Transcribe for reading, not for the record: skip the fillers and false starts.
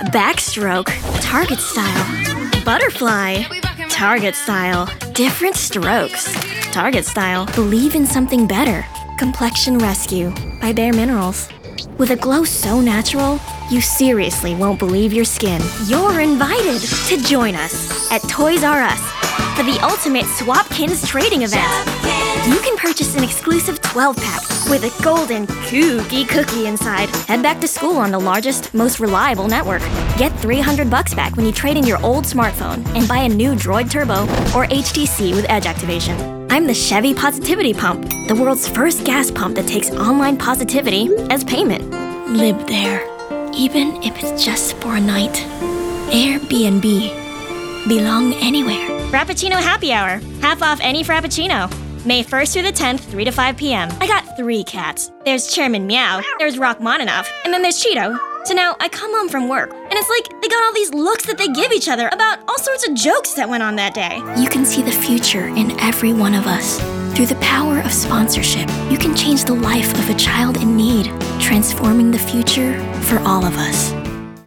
Backstroke, Target style. Butterfly, Target style. Different strokes, Target style. Believe in something better. Complexion Rescue by Bare Minerals. With a glow so natural, you seriously won't believe your skin. You're invited to join us at Toys R Us for the ultimate Swapkins trading event. You can purchase an exclusive 12-pack with a golden kooky cookie inside. Head back to school on the largest, most reliable network. Get $300 back when you trade in your old smartphone and buy a new Droid Turbo or HTC with Edge activation. I'm the Chevy Positivity Pump, the world's first gas pump that takes online positivity as payment. Live there, even if it's just for a night. Airbnb. Belong anywhere. Frappuccino Happy Hour. Half off any Frappuccino. May 1st through the 10th, 3 to 5 p.m. I got 3 cats. There's Chairman Meow, there's Rachmaninoff, and then there's Cheeto. So now I come home from work, and it's like they got all these looks that they give each other about all sorts of jokes that went on that day. You can see the future in every one of us. Through the power of sponsorship, you can change the life of a child in need, transforming the future for all of us.